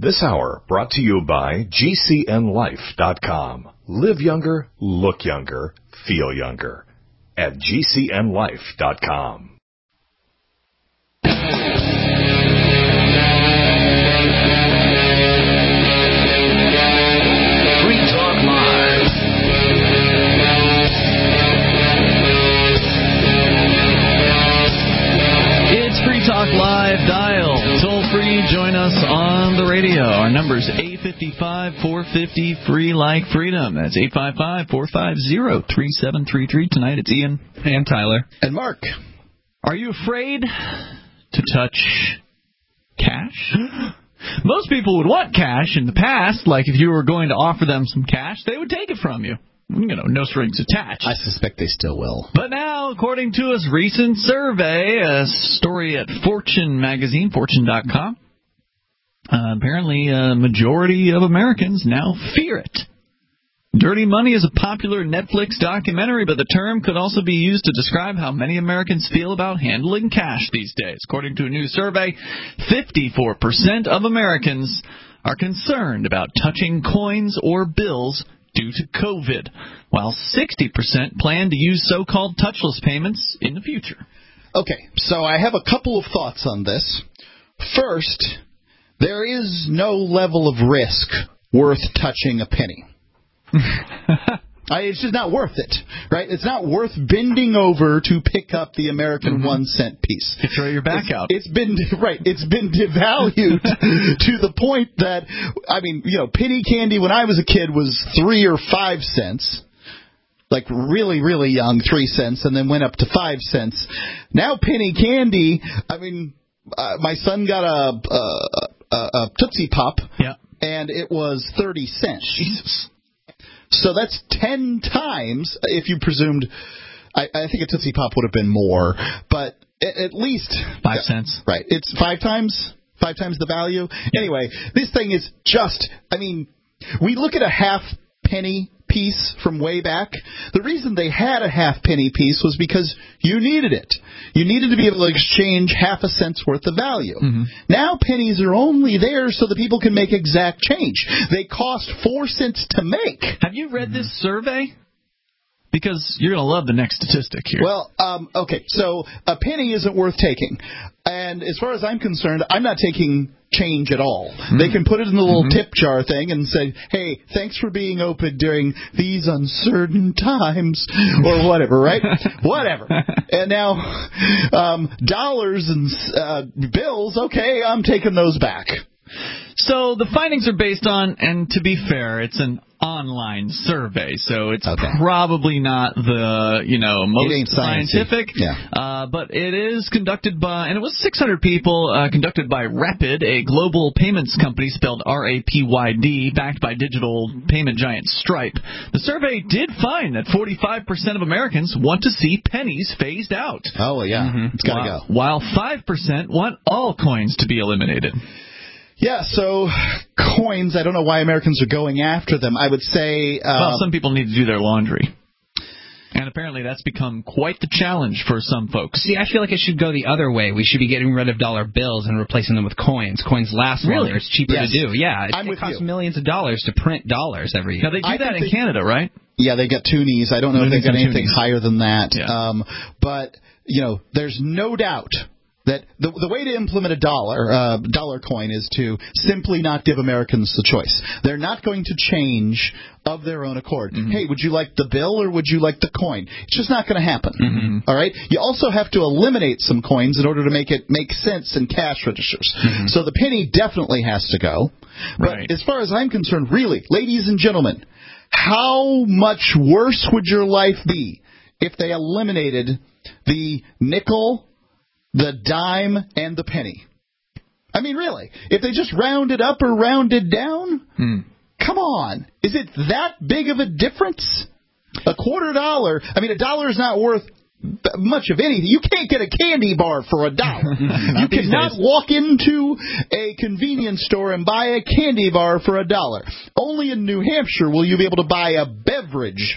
This hour brought to you by GCNLife.com. Live younger, look younger, feel younger at GCNLife.com. Free Talk Live. It's Free Talk Live. Dial toll free. Join us on the radio. Our number's 855-450 free like freedom. That's 855-450-3733. Tonight it's Ian and Tyler and Mark. Are you afraid to touch cash? Most people would want cash in the past. Like if you were going to offer them some cash, they would take it from you. You know, no strings attached. I suspect they still will. But now, according to a recent survey, a story at Fortune magazine, Fortune.com, apparently a majority of Americans now fear it. Dirty Money is a popular Netflix documentary, but the term could also be used to describe how many Americans feel about handling cash these days. According to a new survey, 54% of Americans are concerned about touching coins or bills due to COVID, while 60% plan to use so-called touchless payments in the future. Okay, so I have a couple of thoughts on this. First, there is no level of risk worth touching a penny. It's just not worth it, right? It's not worth bending over to pick up the American 1 cent piece. You throw your back out. It's been devalued to the point that, I mean, you know, penny candy when I was a kid was 3 or 5 cents. Like really, really young, 3 cents, and then went up to 5 cents. Now penny candy, I mean, my son got a Tootsie Pop, and it was 30 cents. Jesus. So that's 10 times, if you presumed, I think a Tootsie Pop would have been more, but at least 5 cents. Right. It's 5 times the value. Anyway, this thing is just, I mean, we look at a half penny piece from way back. The reason they had a half penny piece was because you needed it. You needed to be able to exchange half a cent's worth of value. Mm-hmm. Now pennies are only there so that people can make exact change. They cost 4 cents to make. Have you read this survey? Because you're going to love the next statistic here. Well, okay, so a penny isn't worth taking. And as far as I'm concerned, I'm not taking change at all. Mm-hmm. They can put it in the little tip jar thing and say, hey, thanks for being open during these uncertain times, or whatever, right? Whatever. And now, dollars and bills, okay, I'm taking those back. So the findings are based on, and to be fair, it's an online survey, so it's probably not the, most scientific. Yeah. But it is conducted by, and it was 600 people, conducted by Rapid, a global payments company spelled R-A-P-Y-D, backed by digital payment giant Stripe. The survey did find that 45% of Americans want to see pennies phased out. Oh, yeah. Mm-hmm. It's got to go. While 5% want all coins to be eliminated. Yeah, so coins, I don't know why Americans are going after them. I would say... well, some people need to do their laundry. And apparently that's become quite the challenge for some folks. See, I feel like it should go the other way. We should be getting rid of dollar bills and replacing them with coins. Coins last longer. It's cheaper to do. Yeah, it costs millions of dollars to print dollars every year. Now, they do that in Canada, right? Yeah, they got toonies. I don't know if they've got anything higher than that. Yeah. But, there's no doubt that the way to implement a dollar coin is to simply not give Americans the choice. They're not going to change of their own accord. Mm-hmm. Hey, would you like the bill or would you like the coin? It's just not going to happen. Mm-hmm. All right? You also have to eliminate some coins in order to make it make sense in cash registers. Mm-hmm. So the penny definitely has to go. But as far as I'm concerned, really, ladies and gentlemen, how much worse would your life be if they eliminated the nickel, the dime, and the penny? I mean, really, if they just rounded up or rounded down, come on. Is it that big of a difference? $0.25, I mean, $1 is not worth much of anything. You can't get a candy bar for $1. You cannot walk into a convenience store and buy a candy bar for $1. Only in New Hampshire will you be able to buy a beverage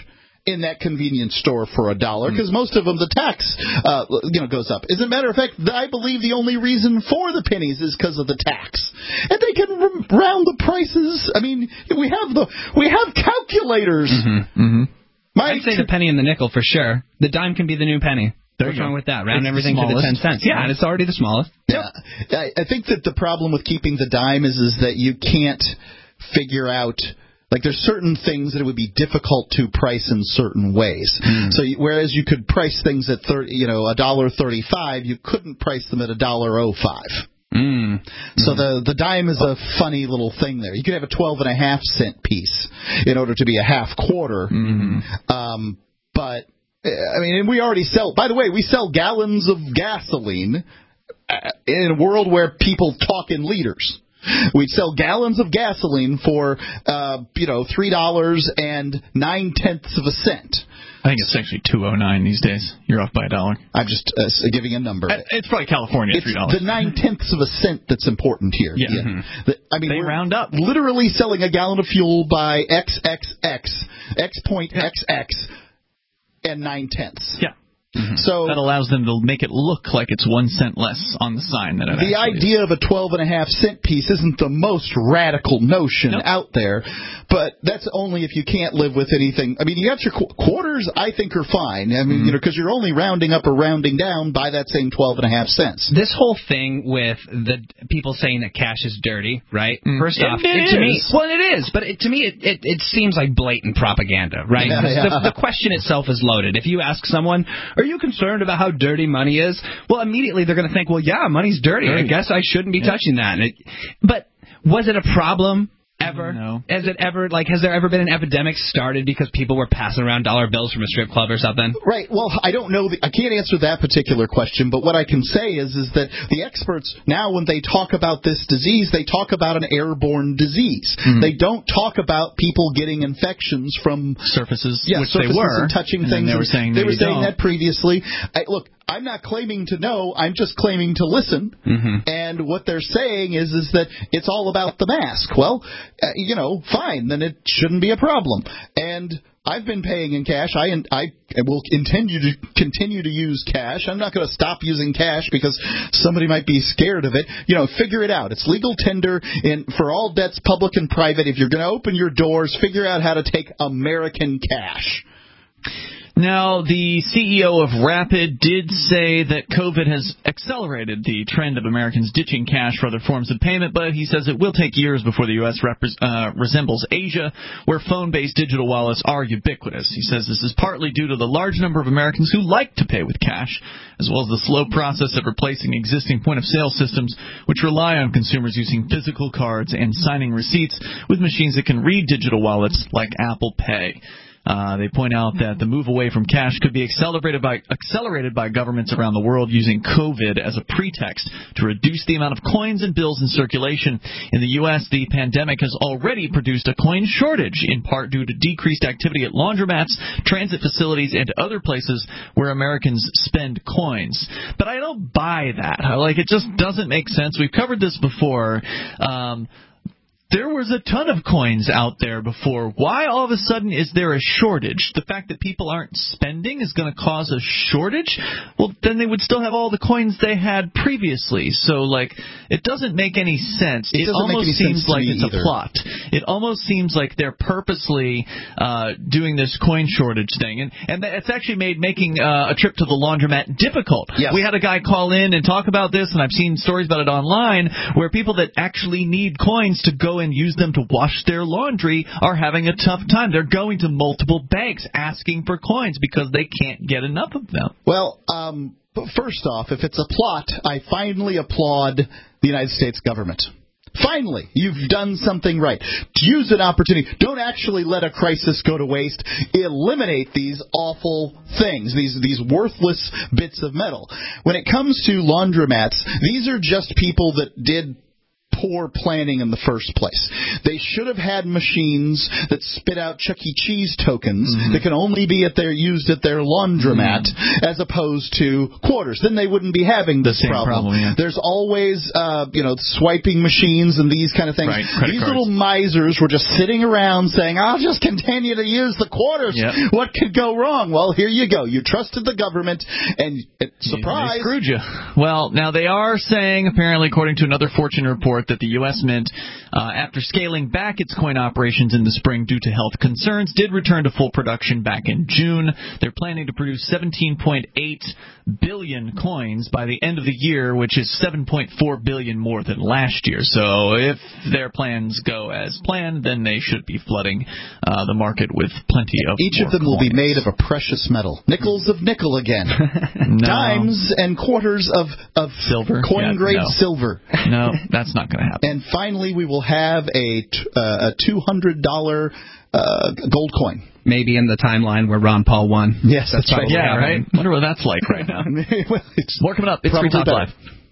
in that convenience store for $1 because most of them the tax goes up. As a matter of fact, I believe the only reason for the pennies is because of the tax, and they can round the prices. I mean, we have calculators. I'd say the penny and the nickel for sure. The dime can be the new penny. What's wrong with that? Round everything to the 10 cents. Yeah, and it's already the smallest. Yeah, I think that the problem with keeping the dime is that you can't figure out. Like, there's certain things that it would be difficult to price in certain ways. So, whereas you could price things at $1.35, you couldn't price them at $1.05. So the dime is a funny little thing there. You could have a 12.5 cent piece in order to be a half quarter. But I mean, and we already sell. By the way, we sell gallons of gasoline in a world where people talk in liters. We'd sell gallons of gasoline for, $3.09. I think it's actually $2.09 these days. You're off by $1. I'm just giving a number. It's probably California, $3. It's the 0.9 cent that's important here. Yeah. I mean, they round up. Literally selling a gallon of fuel by X.XX, and 0.9. Yeah. So that allows them to make it look like it's 1 cent less on the sign than it the idea is. Of a 12.5 cent piece isn't the most radical notion out there, but that's only if you can't live with anything. I mean, you got your quarters, I think, are fine. I mean, because you're only rounding up or rounding down by that same 12.5 cents. This whole thing with the people saying that cash is dirty, right? First off, it is, but to me, it seems like blatant propaganda, right? The question itself is loaded. If you ask someone, are you concerned about how dirty money is? Well, immediately they're going to think, well, yeah, money's dirty. I guess I shouldn't be touching that. But was it a problem ever? No. Has there ever been an epidemic started because people were passing around dollar bills from a strip club or something? Right. Well, I don't know. I can't answer that particular question, but what I can say is that the experts now, when they talk about this disease, they talk about an airborne disease. They don't talk about people getting infections from surfaces, which surfaces they were, and touching things. They were saying that previously. Look, I'm not claiming to know. I'm just claiming to listen. And what they're saying is that it's all about the mask. Well, fine. Then it shouldn't be a problem. And I've been paying in cash. I will continue to use cash. I'm not going to stop using cash because somebody might be scared of it. Figure it out. It's legal tender for all debts, public and private. If you're going to open your doors, figure out how to take American cash. Now, the CEO of Rapid did say that COVID has accelerated the trend of Americans ditching cash for other forms of payment, but he says it will take years before the U.S. resembles Asia, where phone-based digital wallets are ubiquitous. He says this is partly due to the large number of Americans who like to pay with cash, as well as the slow process of replacing existing point-of-sale systems, which rely on consumers using physical cards and signing receipts with machines that can read digital wallets like Apple Pay. They point out that the move away from cash could be accelerated by governments around the world using COVID as a pretext to reduce the amount of coins and bills in circulation. In the U.S., the pandemic has already produced a coin shortage, in part due to decreased activity at laundromats, transit facilities, and other places where Americans spend coins. But I don't buy that. It just doesn't make sense. We've covered this before. There was a ton of coins out there before. Why all of a sudden is there a shortage? The fact that people aren't spending is going to cause a shortage? Well, then they would still have all the coins they had previously. So, it doesn't make any sense. It almost seems like it's a plot. It almost seems like they're purposely doing this coin shortage thing. And it's actually made making a trip to the laundromat difficult. Yes. We had a guy call in and talk about this, and I've seen stories about it online, where people that actually need coins to go and use them to wash their laundry are having a tough time. They're going to multiple banks asking for coins because they can't get enough of them. Well, first off, if it's a plot, I finally applaud the United States government. Finally, you've done something right. Use an opportunity. Don't actually let a crisis go to waste. Eliminate these awful things, these worthless bits of metal. When it comes to laundromats, these are just people that did poor planning in the first place. They should have had machines that spit out Chuck E. Cheese tokens that can only be used at their laundromat as opposed to quarters. Then they wouldn't be having this problem. Yeah. There's always, swiping machines and these kind of things. Right, these little misers were just sitting around saying, I'll just continue to use the quarters. Yep. What could go wrong? Well, here you go. You trusted the government, and surprise. They screwed you. Well, now they are saying, apparently, according to another Fortune report, that the U.S. Mint, after scaling back its coin operations in the spring due to health concerns, did return to full production back in June. They're planning to produce 17.8 billion coins by the end of the year, which is 7.4 billion more than last year. So if their plans go as planned, then they should be flooding the market with plenty of Each of them coins. Will be made of a precious metal. Nickels of nickel again. No. Dimes and quarters of silver, coin-grade silver. No, that's not going to happen. And finally, we will have a $200 gold coin. Maybe in the timeline where Ron Paul won. Yes, that's right. Yeah, right? Wonder what that's like right now. Well, more coming up. It's Free Talk better. Live.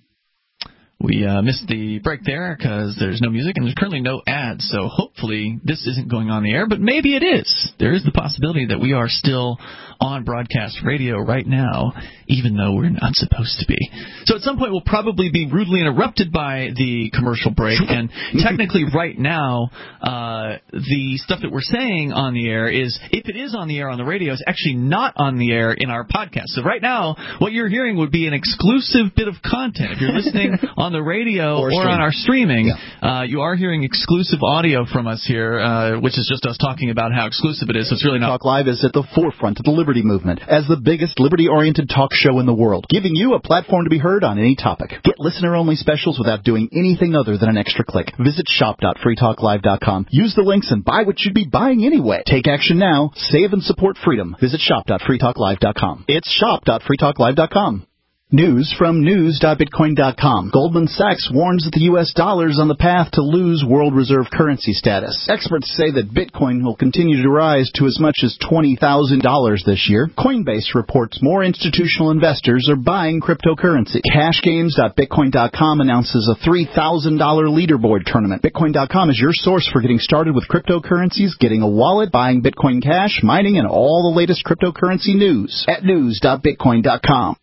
We missed the break there because there's no music and there's currently no ads, so hopefully this isn't going on the air, but maybe it is. There is the possibility that we are still on broadcast radio right now, even though we're not supposed to be. So at some point we'll probably be rudely interrupted by the commercial break, and technically right now the stuff that we're saying on the air is, if it is on the air on the radio, it's actually not on the air in our podcast. So right now what you're hearing would be an exclusive bit of content. If you're listening on the radio or on our streaming, you are hearing exclusive audio from us here, which is just us talking about how exclusive it is. So it's really not. Talk Live is at the forefront of the liberty movement as the biggest liberty-oriented talk show in the world, giving you a platform to be heard on any topic. Get listener-only specials without doing anything other than an extra click. Visit shop.freetalklive.com. Use the links and buy what you'd be buying anyway. Take action now. Save and support freedom. Visit shop.freetalklive.com. It's shop.freetalklive.com. News from news.bitcoin.com. Goldman Sachs warns that the U.S. dollar is on the path to lose world reserve currency status. Experts say that Bitcoin will continue to rise to as much as $20,000 this year. Coinbase reports more institutional investors are buying cryptocurrency. Cashgames.bitcoin.com announces a $3,000 leaderboard tournament. Bitcoin.com is your source for getting started with cryptocurrencies, getting a wallet, buying Bitcoin Cash, mining, and all the latest cryptocurrency news at news.bitcoin.com.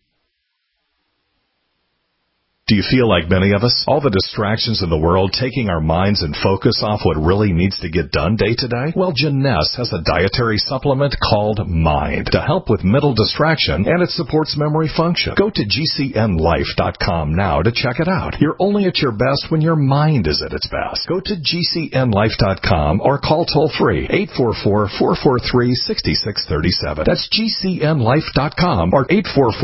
Do you feel like many of us? All the distractions in the world taking our minds and focus off what really needs to get done day to day? Well, Jeunesse has a dietary supplement called Mind to help with mental distraction, and it supports memory function. Go to GCNlife.com now to check it out. You're only at your best when your mind is at its best. Go to GCNlife.com or call toll-free 844-443-6637. That's GCNlife.com or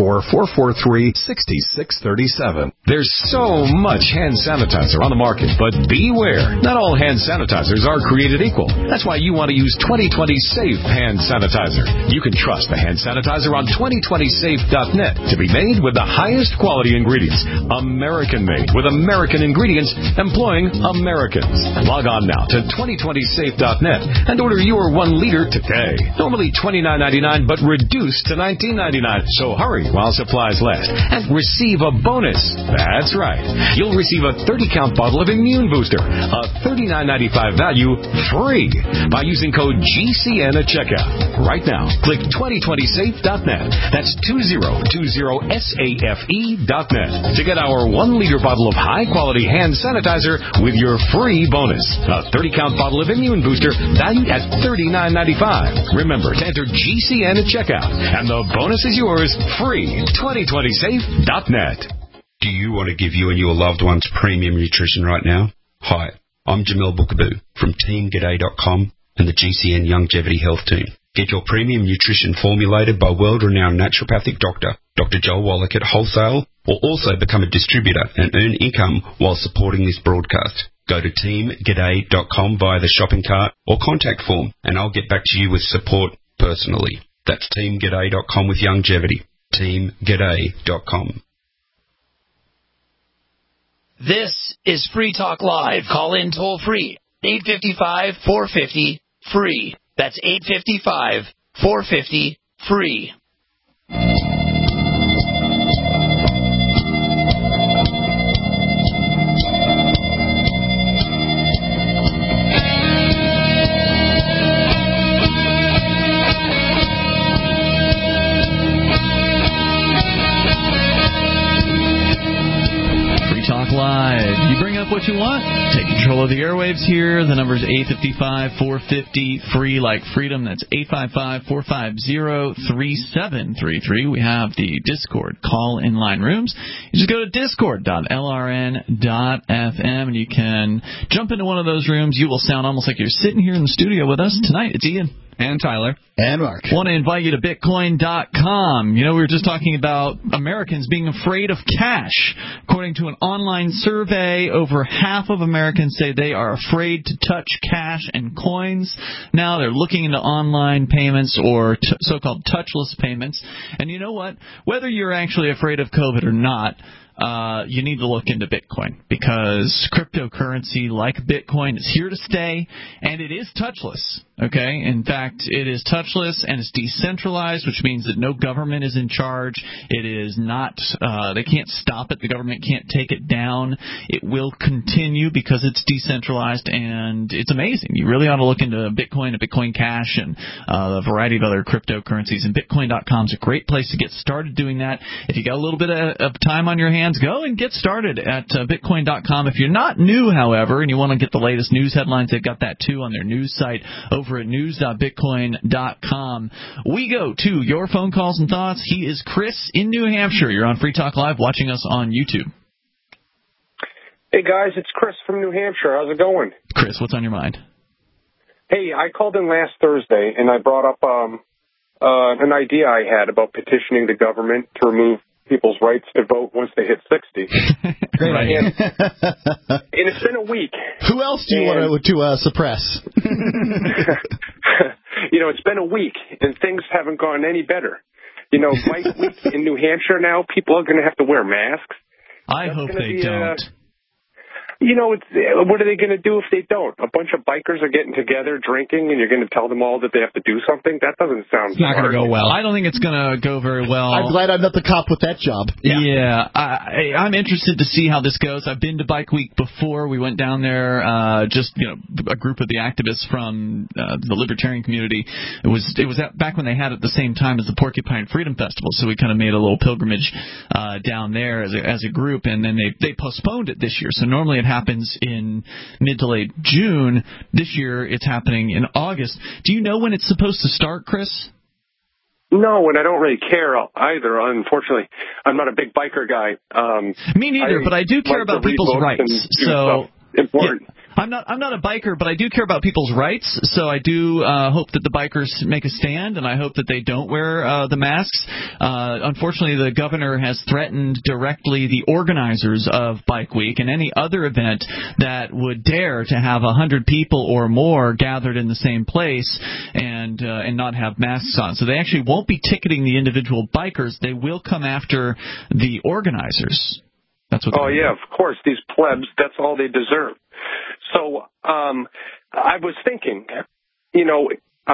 844-443-6637. There's so much hand sanitizer on the market, but beware. Not all hand sanitizers are created equal. That's why you want to use 2020 Safe Hand Sanitizer. You can trust the hand sanitizer on 2020safe.net to be made with the highest quality ingredients. American-made with American ingredients employing Americans. Log on now to 2020safe.net and order your 1 liter today. Normally $29.99, but reduced to $19.99. So hurry while supplies last and receive a bonus. That's right. You'll receive a 30-count bottle of Immune Booster, a $39.95 value, free by using code GCN at checkout. Right now, click 2020safe.net. That's 2020safe.net to get our 1-liter bottle of high-quality hand sanitizer with your free bonus, a 30-count bottle of Immune Booster valued at $39.95. Remember to enter GCN at checkout, and the bonus is yours free. 2020safe.net. Do you want to give you and your loved ones premium nutrition right now? Hi, I'm Jamel Bookaboo from TeamGaday.com and the GCN Longevity Health Team. Get your premium nutrition formulated by world-renowned naturopathic doctor, Dr. Joel Wallach at Wholesale, or also become a distributor and earn income while supporting this broadcast. Go to TeamGaday.com via the shopping cart or contact form, and I'll get back to you with support personally. That's TeamGaday.com with longevity. TeamGaday.com. This is Free Talk Live. Call in toll free. 855-450-FREE. That's 855-450-FREE. who want. Take control of the airwaves here. The number is 855-450-FREE like freedom. That's 855-450-3733. We have the Discord call-in line rooms. You just go to discord.lrn.fm and you can jump into one of those rooms. You will sound almost like you're sitting here in the studio with us tonight. It's Ian. And Tyler. And Mark. I want to invite you to Bitcoin.com. You know, we were just talking about Americans being afraid of cash. According to an online survey, over half of Americans say they are afraid to touch cash and coins. Now they're looking into online payments or so-called touchless payments. And you know what? Whether you're actually afraid of COVID or not, you need to look into Bitcoin, because cryptocurrency like Bitcoin is here to stay, and it is touchless. Okay? In fact, it is touchless and it's decentralized, which means that no government is in charge. It is not, they can't stop it. The government can't take it down. It will continue because it's decentralized, and it's amazing. You really ought to look into Bitcoin and Bitcoin Cash and a variety of other cryptocurrencies, and Bitcoin.com is a great place to get started doing that. If you got a little bit of time on your hands, go and get started at Bitcoin.com. If you're not new, however, and you want to get the latest news headlines, they've got that too on their news site over at news.bitcoin.com. We go to your phone calls and thoughts. He is Chris in New Hampshire. You're on Free Talk Live, watching us on YouTube. Hey, guys, it's Chris from New Hampshire. How's it going? Chris, what's on your mind? Hey, I called in last Thursday, and I brought up an idea I had about petitioning the government to remove people's rights to vote once they hit 60. Great idea. And it's been a week. Who else do you want to suppress? You know, it's been a week, and things haven't gone any better. You know, Bike Week in New Hampshire now, people are going to have to wear masks. I hope they don't. You know, what are they going to do if they don't? A bunch of bikers are getting together, drinking, and you're going to tell them all that they have to do something? That doesn't sound It's not going to go well. I don't think it's going to go very well. I'm glad I'm not the cop with that job. Yeah, I'm interested to see how this goes. I've been to Bike Week before. We went down there, just, you know, a group of the activists from the libertarian community. It was back when they had it at the same time as the Porcupine Freedom Festival, so we kind of made a little pilgrimage down there as a group, and then they postponed it this year. So normally it happens in mid to late June. This year it's happening in August. Do you know when it's supposed to start, Chris? No, and I don't really care either, unfortunately. I'm not a big biker guy. Me neither, but I do care about people's rights. So important. Yeah, I'm not a biker, but I do care about people's rights. So I do hope that the bikers make a stand, and I hope that they don't wear the masks. Unfortunately, the governor has threatened directly the organizers of Bike Week and any other event that would dare to have 100 people or more gathered in the same place and not have masks on. So they actually won't be ticketing the individual bikers. They will come after the organizers. That's what. Oh yeah, of course. These plebs, that's all they deserve. So I was thinking, you know,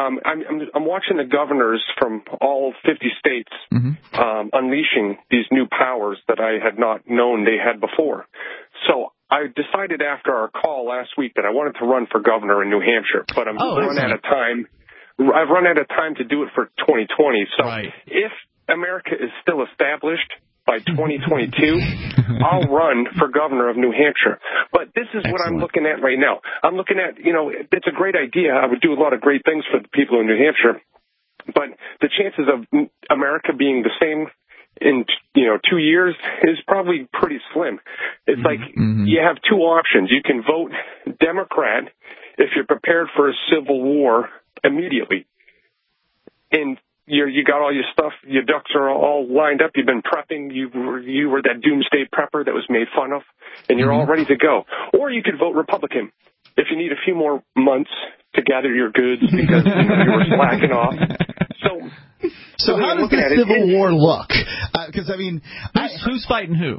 I'm watching the governors from all 50 states unleashing these new powers that I had not known they had before. So I decided after our call last week that I wanted to run for governor in New Hampshire, but I'm run out of time. I've run out of time to do it for 2020. So if America is still established by 2022, I'll run for governor of New Hampshire. But this is what I'm looking at right now. I'm looking at, you know, it's a great idea. I would do a lot of great things for the people in New Hampshire. But the chances of America being the same in, 2 years is probably pretty slim. It's like you have two options. You can vote Democrat if you're prepared for a civil war immediately. And you got all your stuff, your ducks are all lined up, you've been prepping, you were that doomsday prepper that was made fun of, and you're all ready to go. Or you could vote Republican if you need a few more months to gather your goods because you were slacking off. So how does the Civil War look? Because, who's fighting who?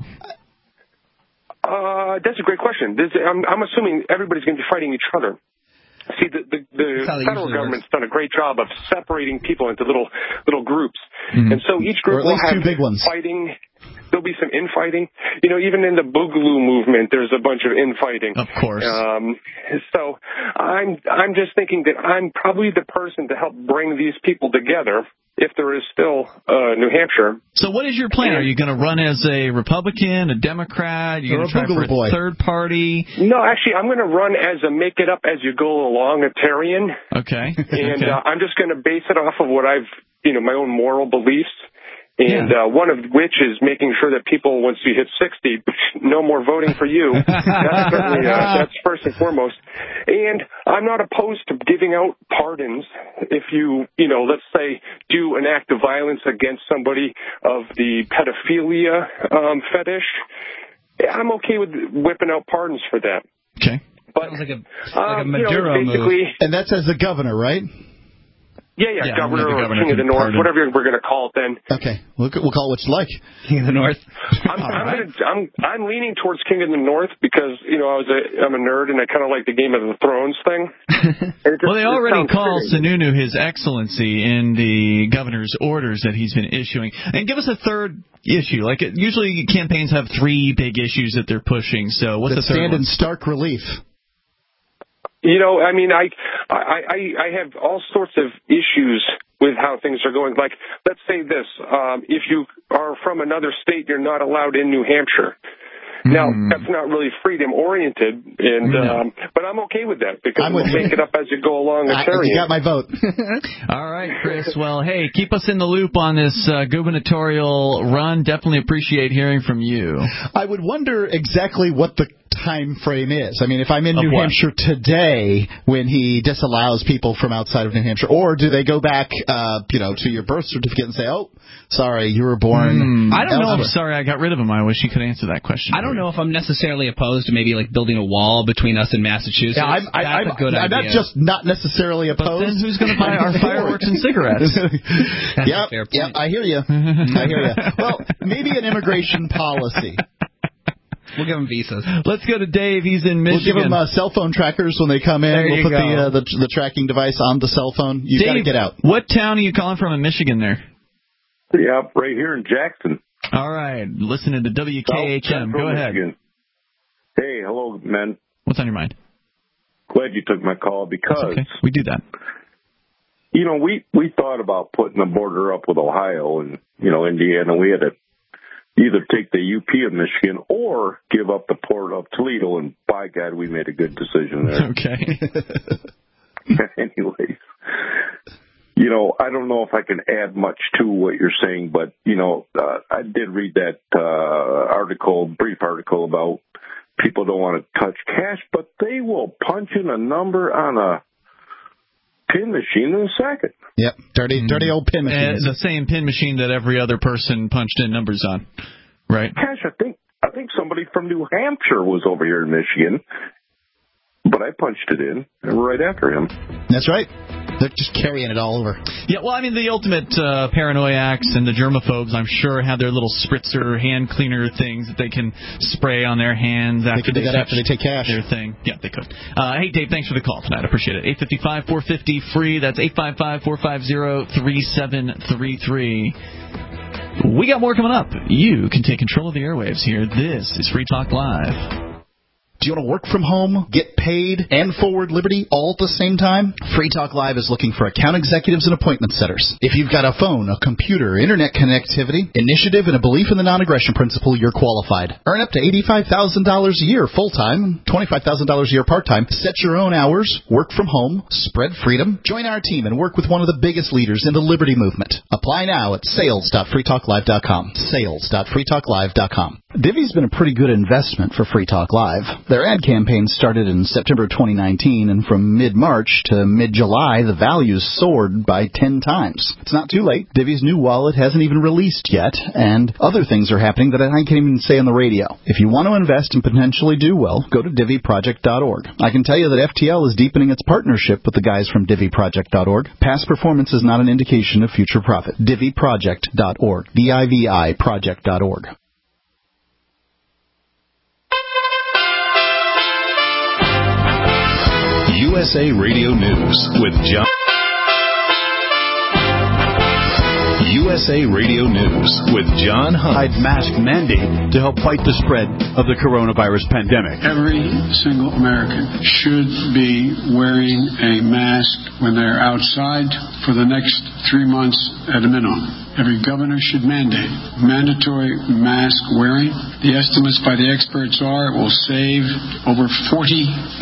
That's a great question. I'm assuming everybody's going to be fighting each other. See, the federal government's done a great job of separating people into little groups, and so each group will have two big ones fighting there'll be some infighting. Even in the Boogaloo movement, there's a bunch of infighting. Of course. So I'm just thinking that I'm probably the person to help bring these people together, if there is still New Hampshire. So what is your plan? Are you going to run as a Republican, a Democrat? Are you going to try for a third party? No, actually, I'm going to run as a make-it-up-as-you-go-along-atarian. Okay. And I'm just going to base it off of what my own moral beliefs. And one of which is making sure that people, once you hit 60, no more voting for you. That's certainly, that's first and foremost. And I'm not opposed to giving out pardons if you, let's say, do an act of violence against somebody of the pedophilia fetish. I'm okay with whipping out pardons for that. Okay. But like a Maduro basically, move. And that's as a governor, right? Yeah, governor or king of the north, whatever we're going to call it then. Okay, we'll call it what you like. King of the north. I'm leaning towards king of the north because I'm a nerd and I kind of like the Game of the Thrones thing. Well, they already call Sununu His Excellency in the governor's orders that he's been issuing. And give us a third issue. Like usually campaigns have three big issues that they're pushing. So what's the third one? Stand in stark relief. I have all sorts of issues with how things are going. Like, let's say this. If you are from another state, you're not allowed in New Hampshire. Now, that's not really freedom-oriented, but I'm okay with that because we'll make it up as you go along. You got my vote. All right, Chris. Well, hey, keep us in the loop on this gubernatorial run. Definitely appreciate hearing from you. I would wonder exactly what the time frame is. I mean, if I'm in New Hampshire today when he disallows people from outside of New Hampshire, or do they go back, to your birth certificate and say, oh, sorry, you were born I don't know. I'm sorry I got rid of him. I wish he could answer that question. I don't know if I'm necessarily opposed to maybe like building a wall between us and Massachusetts. Yeah, I'm a good idea. I'm not just not necessarily opposed. But then who's going to buy our fireworks and cigarettes? Yep, I hear you. Well, maybe an immigration policy. We'll give them visas. Let's go to Dave. He's in Michigan. We'll give them cell phone trackers when they come in. We'll put the tracking device on the cell phone. You've got to get out. What town are you calling from in Michigan there? Yeah, right here in Jackson. All right. Listening to WKHM. Go ahead. Michigan. Hey, hello, men. What's on your mind? Glad you took my call because... That's okay. We do that. We thought about putting the border up with Ohio and, Indiana. We had to either take the UP of Michigan or give up the port of Toledo, and by God, we made a good decision there. Okay. Anyways, I don't know if I can add much to what you're saying, but, I did read that brief article about people don't want to touch cash, but they will punch in a number on a pin machine in a second. Yep, dirty old pin machine. The same pin machine that every other person punched in numbers on, right? Cash, I think somebody from New Hampshire was over here in Michigan, but I punched it in right after him. That's right. They're just carrying it all over. Yeah, well, I mean, the ultimate paranoiacs and the germaphobes, I'm sure, have their little spritzer hand cleaner things that they can spray on their hands after they take cash. Their thing. Yeah, they could. Hey, Dave, thanks for the call tonight. I appreciate it. 855-450-FREE. That's 855-450-3733. We got more coming up. You can take control of the airwaves here. This is Free Talk Live. Do you want to work from home, get paid, and forward Liberty all at the same time? Free Talk Live is looking for account executives and appointment setters. If you've got a phone, a computer, internet connectivity, initiative, and a belief in the non-aggression principle, you're qualified. Earn up to $85,000 a year full-time, $25,000 a year part-time. Set your own hours, work from home, spread freedom. Join our team and work with one of the biggest leaders in the Liberty movement. Apply now at sales.freetalklive.com. Sales.freetalklive.com. Divvy's been a pretty good investment for Free Talk Live. Their ad campaign started in September 2019, and from mid-March to mid-July, the values soared by 10 times. It's not too late. Divvy's new wallet hasn't even released yet, and other things are happening that I can't even say on the radio. If you want to invest and potentially do well, go to DivvyProject.org. I can tell you that FTL is deepening its partnership with the guys from DivvyProject.org. Past performance is not an indication of future profit. DivvyProject.org. DIVI Project.org. USA Radio News with John. USA Radio News with John Hunt. Mask mandate to help fight the spread of the coronavirus pandemic. Every single American should be wearing a mask when they're outside for the next 3 months at a minimum. Every governor should mandate mandatory mask wearing. The estimates by the experts are it will save over 40,000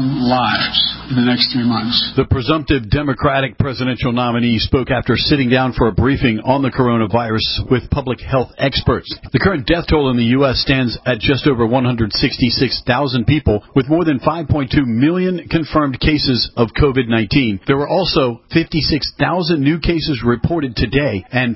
lives in the next 3 months. The presumptive Democratic presidential nominee spoke after sitting down for a briefing on the coronavirus with public health experts. The current death toll in the U.S. stands at just over 166,000 people, with more than 5.2 million confirmed cases of COVID-19. There were also 56,000 new cases reported today and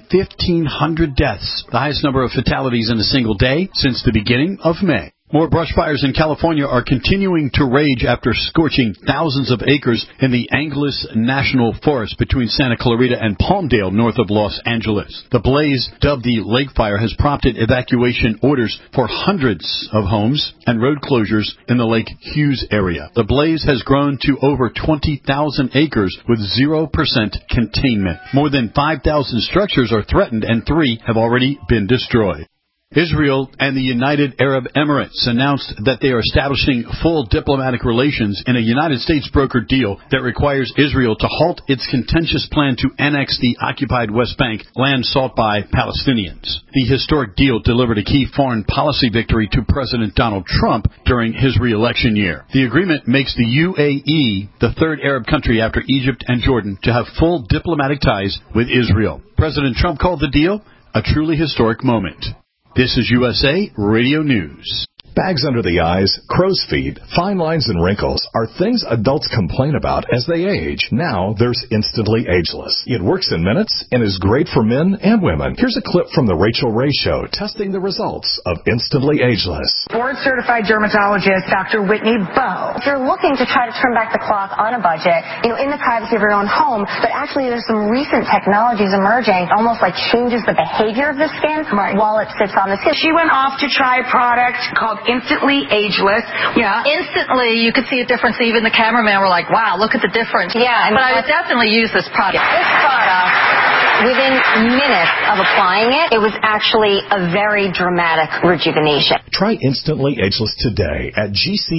1,500 deaths, the highest number of fatalities in a single day since the beginning of May. More brush fires in California are continuing to rage after scorching thousands of acres in the Angeles National Forest between Santa Clarita and Palmdale, north of Los Angeles. The blaze, dubbed the Lake Fire, has prompted evacuation orders for hundreds of homes and road closures in the Lake Hughes area. The blaze has grown to over 20,000 acres with 0% containment. More than 5,000 structures are threatened and 3 have already been destroyed. Israel and the United Arab Emirates announced that they are establishing full diplomatic relations in a United States brokered deal that requires Israel to halt its contentious plan to annex the occupied West Bank, land sought by Palestinians. The historic deal delivered a key foreign policy victory to President Donald Trump during his re-election year. The agreement makes the UAE the third Arab country after Egypt and Jordan to have full diplomatic ties with Israel. President Trump called the deal a truly historic moment. This is USA Radio News. Bags under the eyes, crow's feet, fine lines, and wrinkles are things adults complain about as they age. Now there's Instantly Ageless. It works in minutes and is great for men and women. Here's a clip from The Rachel Ray Show testing the results of Instantly Ageless. Board-certified dermatologist Dr. Whitney Bowe. If you're looking to try to turn back the clock on a budget, in the privacy of your own home, but actually there's some recent technologies emerging, almost like changes the behavior of the skin while it sits on the skin. She went off to try a product called Instantly Ageless. Yeah. Instantly, you could see a difference. Even the cameraman were like, wow, look at the difference. Yeah. But I would definitely use this product. This product, within minutes of applying it, it was actually a very dramatic rejuvenation. Try Instantly Ageless today at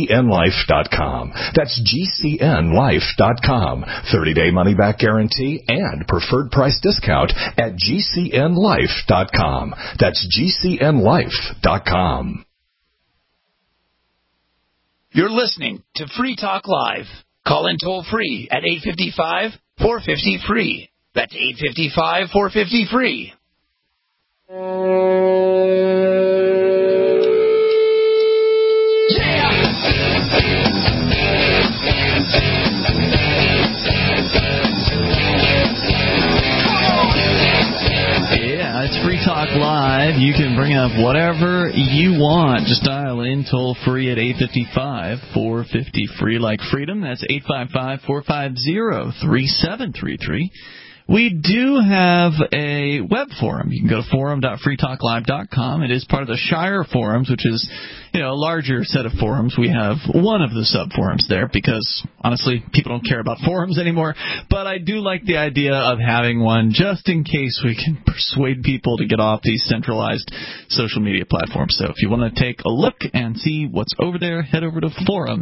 GCNlife.com. That's GCNlife.com. 30-day money-back guarantee and preferred price discount at GCNlife.com. That's GCNlife.com. You're listening to Free Talk Live. Call in toll free at 855-450-FREE. That's 855-450-FREE. It's Free Talk Live. You can bring up whatever you want. Just dial in toll free at 855-450-FREE like freedom. That's 855-450-3733. We do have a web forum. You can go to forum.freetalklive.com. It is part of the Shire Forums, which is, a larger set of forums. We have one of the sub-forums there because, honestly, people don't care about forums anymore. But I do like the idea of having one just in case we can persuade people to get off these centralized social media platforms. So if you want to take a look and see what's over there, head over to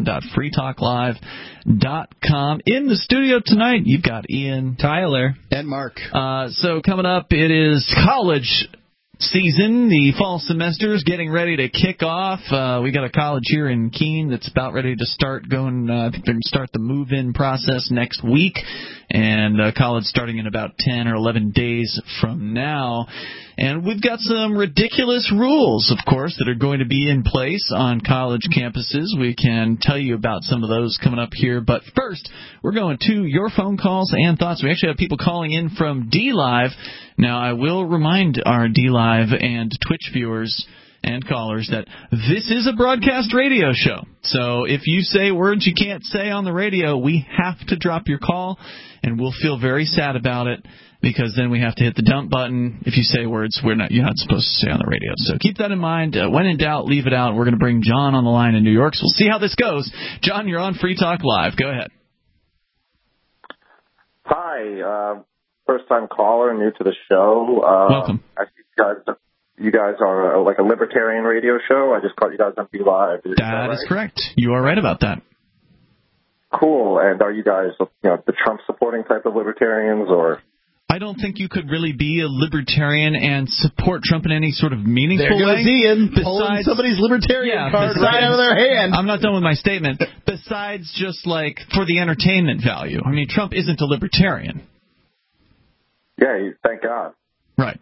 forum.freetalklive.com. In the studio tonight, you've got Ian, Tyler, and Mark. So coming up, it is college season. The fall semester is getting ready to kick off. We got a college here in Keene that's about ready to start going. I think they're going to start the move-in process next week, and college starting in about 10 or 11 days from now. And we've got some ridiculous rules, of course, that are going to be in place on college campuses. We can tell you about some of those coming up here. But first, we're going to your phone calls and thoughts. We actually have people calling in from D-Live. Now, I will remind our D-Live and Twitch viewers and callers that this is a broadcast radio show. So if you say words you can't say on the radio, we have to drop your call, and we'll feel very sad about it, because then we have to hit the dump button if you say words you're not supposed to say on the radio. So keep that in mind. When in doubt, leave it out. We're going to bring John on the line in New York, so we'll see how this goes. John, you're on Free Talk Live. Go ahead. Hi. first-time caller, new to the show. Welcome. Actually, you guys are like a libertarian radio show. I just caught you guys on BeLive. That is correct. You are right about that. Cool. And are you guys, the Trump-supporting type of libertarians, or? I don't think you could really be a libertarian and support Trump in any sort of meaningful way. There goes Ian pulling somebody's libertarian card right out of their hand. I'm not done with my statement. Besides just like for the entertainment value. I mean, Trump isn't a libertarian. Yeah, thank God. Right.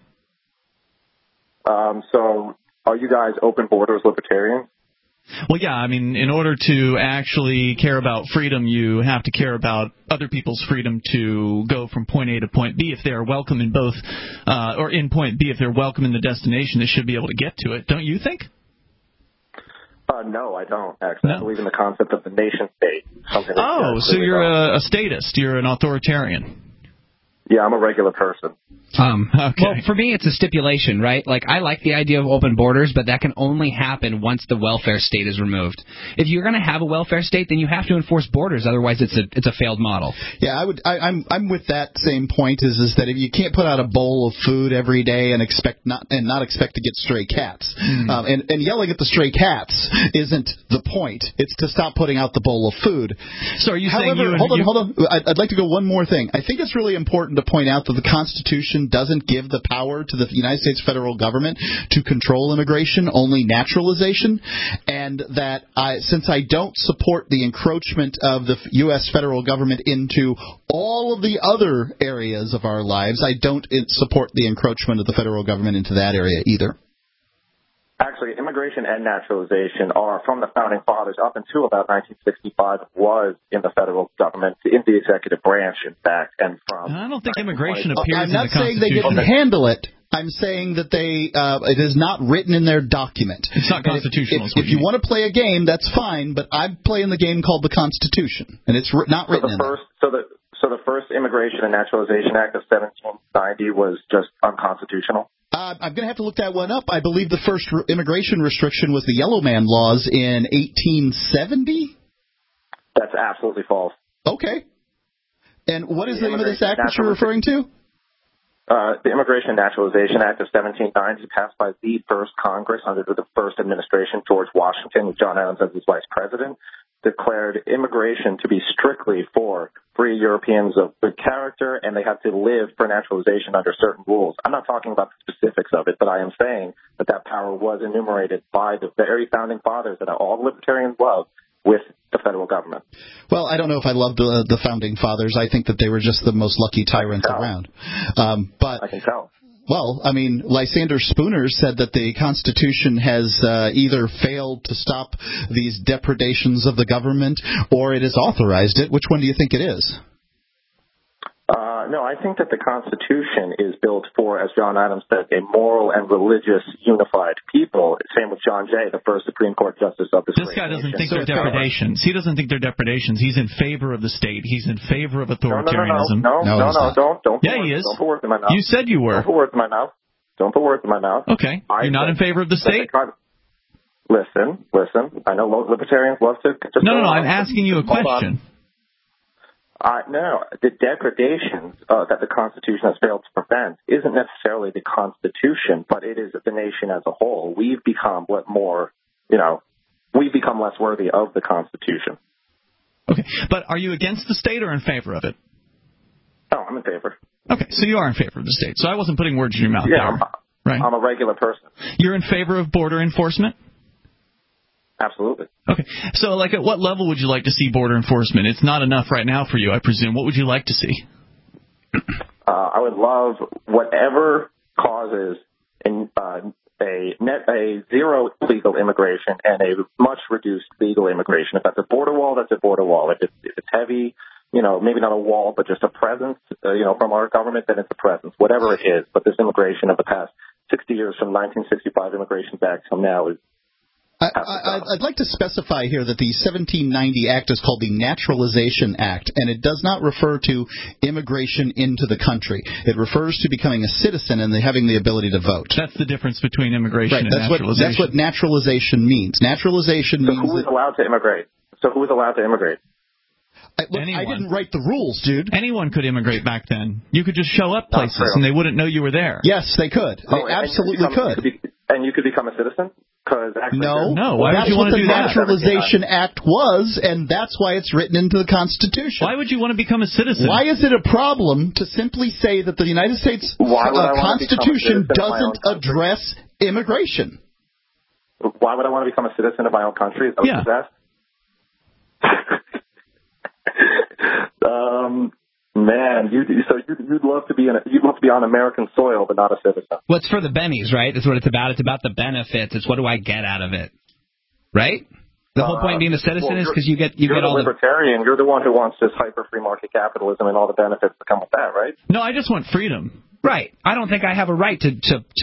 So are you guys open borders libertarians? Well, yeah, I mean, in order to actually care about freedom, you have to care about other people's freedom to go from point A to point B. If they are welcome in both, or in point B, if they're welcome in the destination, they should be able to get to it. Don't you think? No, I don't, actually. No. I believe in the concept of the nation state. So you're a statist. You're an authoritarian. Yeah, I'm a regular person. Okay. Well, for me, it's a stipulation, right? Like, I like the idea of open borders, but that can only happen once the welfare state is removed. If you're going to have a welfare state, then you have to enforce borders. Otherwise, it's a failed model. Yeah, I'm with that same point. Is that if you can't put out a bowl of food every day and not expect to get stray cats, and yelling at the stray cats isn't the point. It's to stop putting out the bowl of food. So are you saying? Hold on. I'd like to go one more thing. I think it's really important to point out that the Constitution doesn't give the power to the United States federal government to control immigration, only naturalization, and that since I don't support the encroachment of the U.S. federal government into all of the other areas of our lives, I don't support the encroachment of the federal government into that area either. Actually, immigration and naturalization are from the Founding Fathers up until about 1965 was in the federal government, in the executive branch, in fact, and from... I don't think immigration appears in the Constitution. I'm not saying they didn't handle it. I'm saying that it is not written in their document. It's not constitutional. If you want to play a game, that's fine, but I'm playing the game called the Constitution, and it's not written in there. So the first Immigration and Naturalization Act of 1790 was just unconstitutional? I'm going to have to look that one up. I believe the first immigration restriction was the Yellow Man laws in 1870? That's absolutely false. Okay. And what is the name of this act that you're referring to? The Immigration and Naturalization Act of 1790, passed by the first Congress under the first administration, George Washington, with John Adams as his vice president, declared immigration to be strictly for free Europeans of good character, and they have to live for naturalization under certain rules. I'm not talking about the specifics of it, but I am saying that power was enumerated by the very Founding Fathers that all libertarians love with the federal government. Well, I don't know if I love the Founding Fathers. I think that they were just the most lucky tyrants around. But I can tell. Well, I mean, Lysander Spooner said that the Constitution has either failed to stop these depredations of the government or it has authorized it. Which one do you think it is? No, I think that the Constitution is built for, as John Adams said, a moral and religious unified people. Same with John Jay, the first Supreme Court Justice of this guy doesn't think they're depredations. He doesn't think they're depredations. He's in favor of the state. He's in favor of authoritarianism. No, don't. Yeah, he is. Don't put words in my mouth. You said you were. Don't put words in my mouth. Don't put words in my mouth. Okay. You're not in favor of the state? Listen. I know libertarians love to... No, I'm asking you a question. No, the degradations that the Constitution has failed to prevent isn't necessarily the Constitution, but it is the nation as a whole. We've become less worthy of the Constitution. Okay, but are you against the state or in favor of it? Oh, I'm in favor. Okay, so you are in favor of the state. So I wasn't putting words in your mouth there. Right. I'm a regular person. You're in favor of border enforcement? Absolutely. Okay. So, at what level would you like to see border enforcement? It's not enough right now for you, I presume. What would you like to see? I would love whatever causes a zero illegal immigration and a much reduced legal immigration. If that's a border wall, that's a border wall. If it's heavy, maybe not a wall, but just a presence, from our government, then it's a presence, whatever it is. But this immigration of the past 60 years from 1965 Immigration Act till now is... I'd like to specify here that the 1790 Act is called the Naturalization Act, and it does not refer to immigration into the country. It refers to becoming a citizen and having the ability to vote. That's the difference between immigration and naturalization. That's what naturalization means. Naturalization means... who is allowed to immigrate? I didn't write the rules, dude. Anyone could immigrate back then. You could just show up places and they wouldn't know you were there. Yes, they could. They absolutely could. And you could become a citizen? No. Why would you want to do that? That's what the Naturalization Act was, and that's why it's written into the Constitution. Why would you want to become a citizen? Why is it a problem to simply say that the United States Constitution doesn't address immigration? Why would I want to become a citizen of my own country? Is that what you asked? Man, you'd love to be on American soil, but not a citizen. Well, it's for the bennies, right? That's what it's about. It's about the benefits. It's what do I get out of it, right? The whole point of being a citizen is because you get all the libertarian. You're the one who wants this hyper free market capitalism and all the benefits that come with that, right? No, I just want freedom. Right. I don't think I have a right to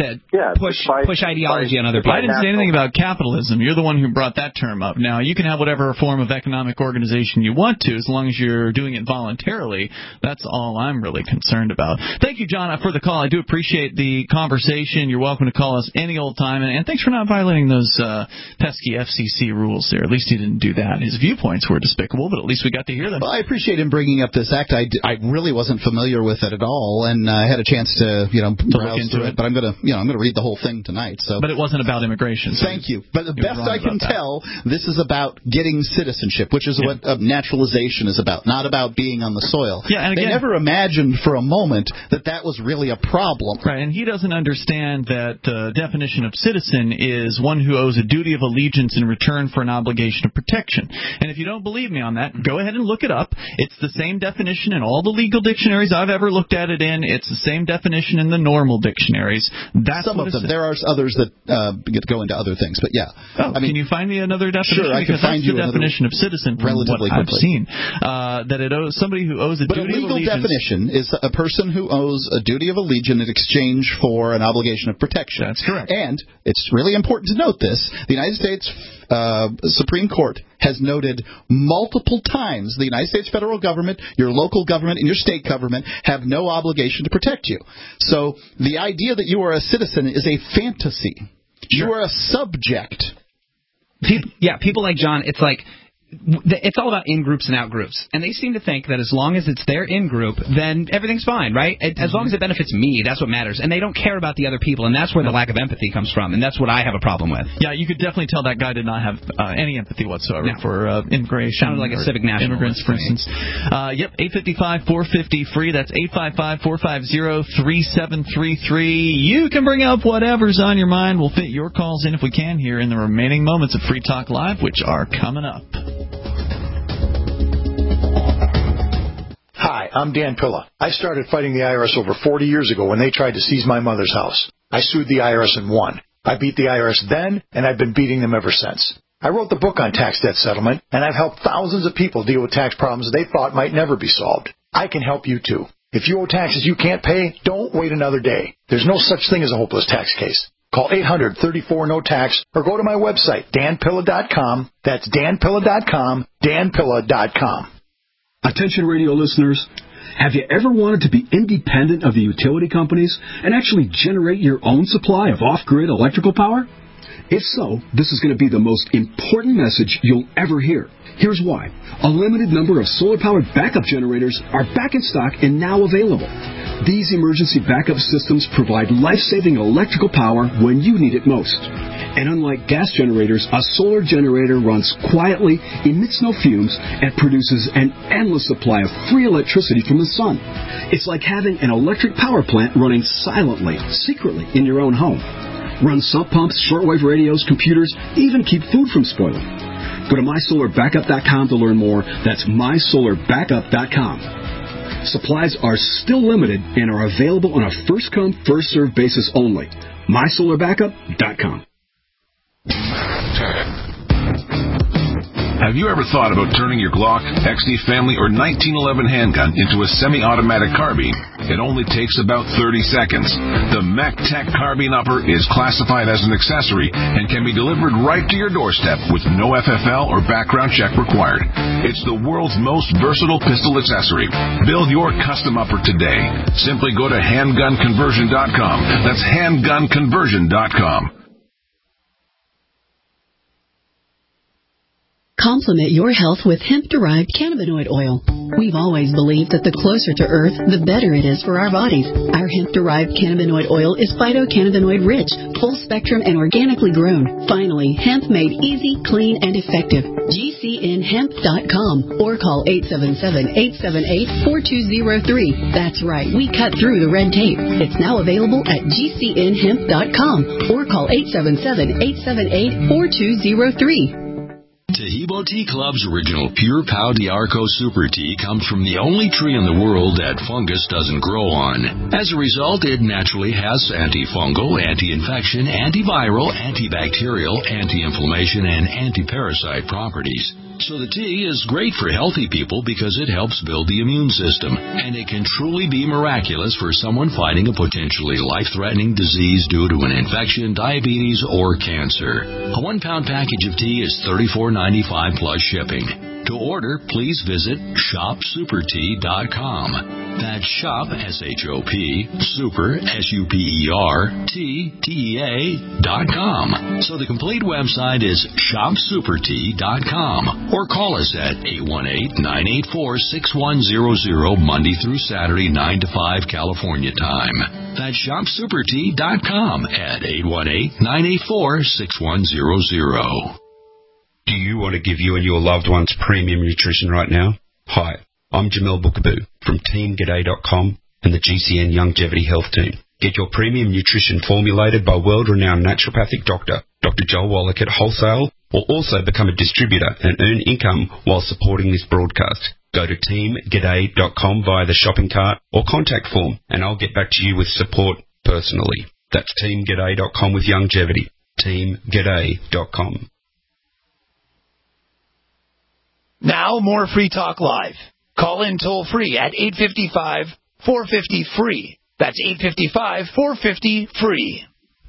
push ideology on other people. I didn't say anything about capitalism. You're the one who brought that term up. Now, you can have whatever form of economic organization you want to, as long as you're doing it voluntarily. That's all I'm really concerned about. Thank you, John, for the call. I do appreciate the conversation. You're welcome to call us any old time. And thanks for not violating those pesky FCC rules there. At least he didn't do that. His viewpoints were despicable, but at least we got to hear them. Well, I appreciate him bringing up this act. I really wasn't familiar with it at all, and I had a chance to browse through it. But I'm gonna read the whole thing tonight. So, but it wasn't about immigration. So thank you. But the best I can tell, this is about getting citizenship, which is what naturalization is about, not about being on the soil. Yeah, and again, they never imagined for a moment that was really a problem. Right, and he doesn't understand that the definition of citizen is one who owes a duty of allegiance in return for an obligation of protection. And if you don't believe me on that, go ahead and look it up. It's the same definition in all the legal dictionaries I've ever looked at it in. It's the same definition in the normal dictionaries. That's some of them. There are others that go into other things, but yeah. Oh, can you find me another definition? Sure, I can find you the definition of citizen from relatively what quickly. I've seen. That it owes somebody who owes a duty of allegiance. But a legal definition is a person who owes a duty of allegiance in exchange for an obligation of protection. That's correct. And it's really important to note this. The United States Supreme Court has noted multiple times the United States federal government, your local government, and your state government have no obligation to protect you. So the idea that you are a citizen is a fantasy. Sure. You are a subject. People like John, it's like it's all about in-groups and out-groups. And they seem to think that as long as it's their in-group, then everything's fine, right? As long as it benefits me, that's what matters. And they don't care about the other people, and that's where the lack of empathy comes from. And that's what I have a problem with. Yeah, you could definitely tell that guy did not have any empathy whatsoever for immigration. Sounded like a civic nationalist. Immigrants, for instance. 855-450-FREE. That's 855-450-3733. You can bring up whatever's on your mind. We'll fit your calls in if we can here in the remaining moments of Free Talk Live, which are coming up. Hi, I'm Dan Pilla. I started fighting the IRS over 40 years ago when they tried to seize my mother's house. I sued the IRS and won. I beat the IRS then, and I've been beating them ever since. I wrote the book on tax debt settlement, and I've helped thousands of people deal with tax problems they thought might never be solved. I can help you too. If you owe taxes you can't pay, don't wait another day. There's no such thing as a hopeless tax case. Call 800-34-NO-TAX or go to my website, danpilla.com. That's danpilla.com, danpilla.com. Attention radio listeners, have you ever wanted to be independent of the utility companies and actually generate your own supply of off-grid electrical power? If so, this is going to be the most important message you'll ever hear. Here's why. A limited number of solar-powered backup generators are back in stock and now available. These emergency backup systems provide life-saving electrical power when you need it most. And unlike gas generators, a solar generator runs quietly, emits no fumes, and produces an endless supply of free electricity from the sun. It's like having an electric power plant running silently, secretly in your own home. Run sump pumps, shortwave radios, computers, even keep food from spoiling. Go to mysolarbackup.com to learn more. That's mysolarbackup.com. Supplies are still limited and are available on a first-come, first-served basis only. mysolarbackup.com. Have you ever thought about turning your Glock, XD family, or 1911 handgun into a semi-automatic carbine? It only takes about 30 seconds. The MacTech Carbine Upper is classified as an accessory and can be delivered right to your doorstep with no FFL or background check required. It's the world's most versatile pistol accessory. Build your custom upper today. Simply go to handgunconversion.com. That's handgunconversion.com. Complement your health with hemp-derived cannabinoid oil. We've always believed that the closer to Earth, the better it is for our bodies. Our hemp-derived cannabinoid oil is phytocannabinoid rich, full spectrum, and organically grown. Finally, hemp made easy, clean, and effective. GCNhemp.com or call 877-878-4203. That's right, we cut through the red tape. It's now available at GCNhemp.com or call 877-878-4203. Taheebo Tea Club's original Pure Pau D'Arco Super Tea comes from the only tree in the world that fungus doesn't grow on. As a result, it naturally has antifungal, anti-infection, antiviral, antibacterial, anti-inflammation, and anti-parasite properties. So the tea is great for healthy people because it helps build the immune system, and it can truly be miraculous for someone fighting a potentially life-threatening disease due to an infection, diabetes, or cancer. A 1-pound package of tea is $34.95 plus shipping. To order, please visit shopsupertea.com. That's shop, S-H-O-P, super, S-U-P-E-R, T-T-E-A.com. So the complete website is shopsupertea.com. Or call us at 818-984-6100 Monday through Saturday, 9 to 5 California time. That's shopsupertea.com at 818-984-6100. Do you want to give you and your loved ones premium nutrition right now? Hi, I'm Jamel Bookaboo from TeamGaday.com and the GCN Longevity Health Team. Get your premium nutrition formulated by world-renowned naturopathic doctor, Dr. Joel Wallach at wholesale, or also become a distributor and earn income while supporting this broadcast. Go to TeamGaday.com via the shopping cart or contact form, and I'll get back to you with support personally. That's TeamGaday.com with longevity. TeamGaday.com. Now, more Free Talk Live. Call in toll-free at 855-450-FREE. That's 855-450-FREE.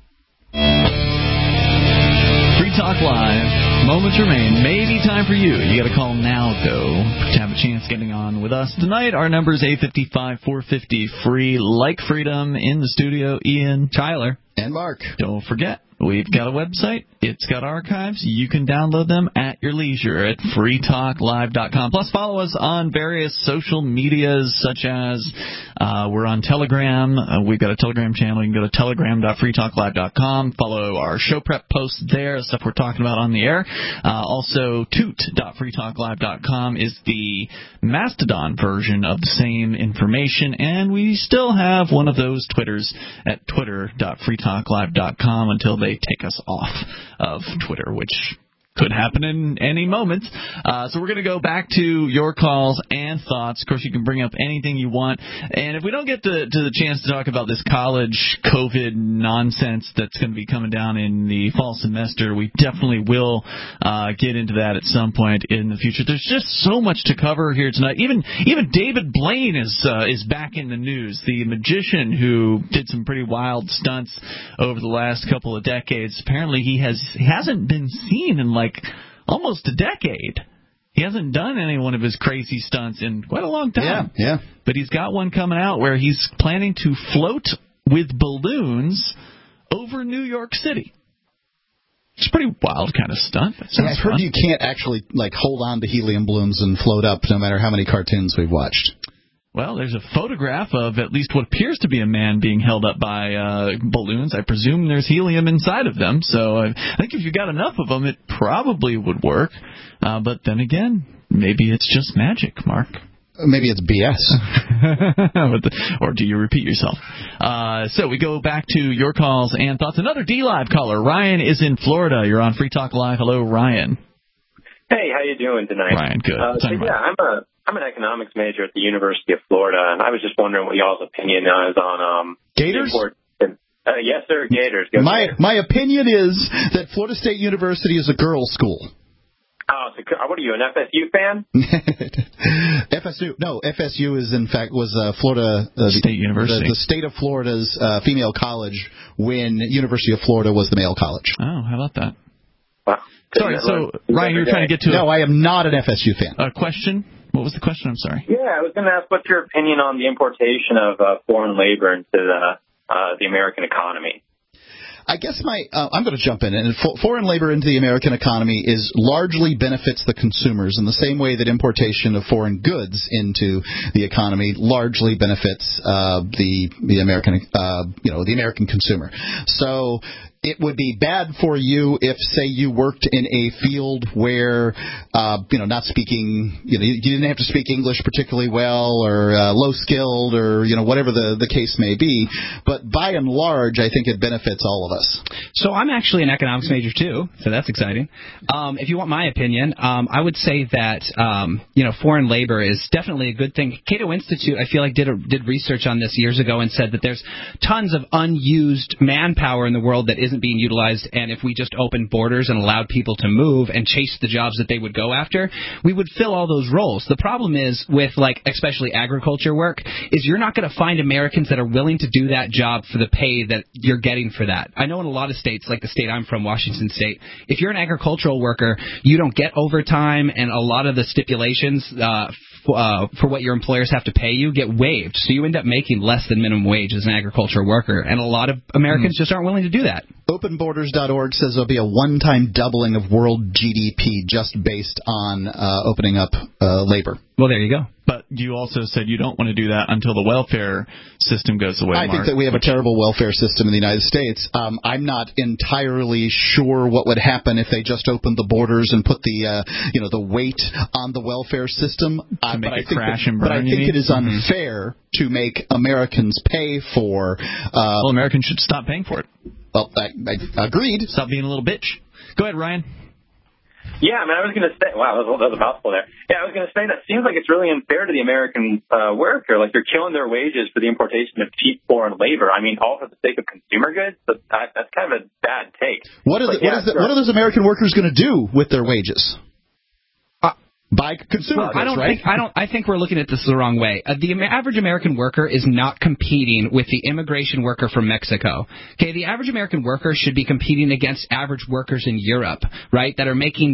Free Talk Live. Moments remain. Maybe time for you. You got to call now, though, to have a chance getting on with us tonight. Our number is 855-450-FREE. Like freedom in the studio, Ian, Tyler, and Mark. Don't forget, we've got a website. It's got archives. You can download them at your leisure at freetalklive.com. Plus, follow us on various social medias, such as we're on Telegram. We've got a Telegram channel. You can go to telegram.freetalklive.com. Follow our show prep posts there, stuff we're talking about on the air. Also, toot.freetalklive.com is the Mastodon version of the same information. And we still have one of those Twitters at twitter.freetalklive.com until they take us off of Twitter, which could happen in any moment. So we're going to go back to your calls and thoughts. Of course, you can bring up anything you want. And if we don't get to the chance to talk about this college COVID nonsense that's going to be coming down in the fall semester, we definitely will get into that at some point in the future. There's just so much to cover here tonight. Even David Blaine is back in the news. The magician who did some pretty wild stunts over the last couple of decades. Apparently, he hasn't been seen in like almost a decade. He hasn't done any one of his crazy stunts in quite a long time. Yeah. But he's got one coming out where he's planning to float with balloons over New York City. It's a pretty wild kind of stunt. I've heard you can't actually hold on to helium balloons and float up no matter how many cartoons we've watched. Well, there's a photograph of at least what appears to be a man being held up by balloons. I presume there's helium inside of them. So I think if you got enough of them, it probably would work. But then again, maybe it's just magic, Mark. Maybe it's BS. Or do you repeat yourself? So we go back to your calls and thoughts. Another D-Live caller. Ryan is in Florida. You're on Free Talk Live. Hello, Ryan. Hey, how you doing tonight? Ryan, good. I'm an economics major at the University of Florida, and I was just wondering what y'all's opinion is on Gators. Yes, sir, Gators. My opinion is that Florida State University is a girls' school. Oh, so what are you, an FSU fan? FSU is in fact was Florida State University, the state of Florida's female college when University of Florida was the male college. Oh, how about that? Wow. Sorry, so Ryan, you were trying to get to No, I am not an FSU fan. A question? What was the question? I'm sorry. Yeah, I was going to ask what's your opinion on the importation of foreign labor into the American economy? I guess I'm going to jump in. And foreign labor into the American economy largely benefits the consumers in the same way that importation of foreign goods into the economy largely benefits the American consumer. So it would be bad for you if, say, you worked in a field where, not speaking, you didn't have to speak English particularly well, or low skilled, or whatever the case may be. But by and large, I think it benefits all of us. So I'm actually an economics major too, so that's exciting. If you want my opinion, I would say that foreign labor is definitely a good thing. Cato Institute, I feel like, did research on this years ago and said that there's tons of unused manpower in the world that isn't being utilized, and if we just opened borders and allowed people to move and chase the jobs that they would go after, we would fill all those roles. The problem is with, especially agriculture work, is you're not going to find Americans that are willing to do that job for the pay that you're getting for that. I know in a lot of states, like the state I'm from, Washington State, if you're an agricultural worker, you don't get overtime, and a lot of the stipulations for what your employers have to pay you get waived. So you end up making less than minimum wage as an agricultural worker, and a lot of Americans just aren't willing to do that. OpenBorders.org says there'll be a one-time doubling of world GDP just based on opening up labor. Well, there you go. But you also said you don't want to do that until the welfare system goes away, I think that we have a terrible welfare system in the United States. I'm not entirely sure what would happen if they just opened the borders and put the weight on the welfare system. To make it crash and burn, but I think it is unfair to make Americans pay for... Americans should stop paying for it. Well, I agreed. Stop being a little bitch. Go ahead, Ryan. Yeah, I was going to say, wow, that was a mouthful there. Yeah, I was going to say that seems like it's really unfair to the American worker. Like, you're killing their wages for the importation of cheap foreign labor. All for the sake of consumer goods? But that's kind of a bad take. What are those American workers going to do with their wages? Buy consumer goods, right? I think we're looking at this the wrong way. The average American worker is not competing with the immigration worker from Mexico. Okay, the average American worker should be competing against average workers in Europe, right? That are making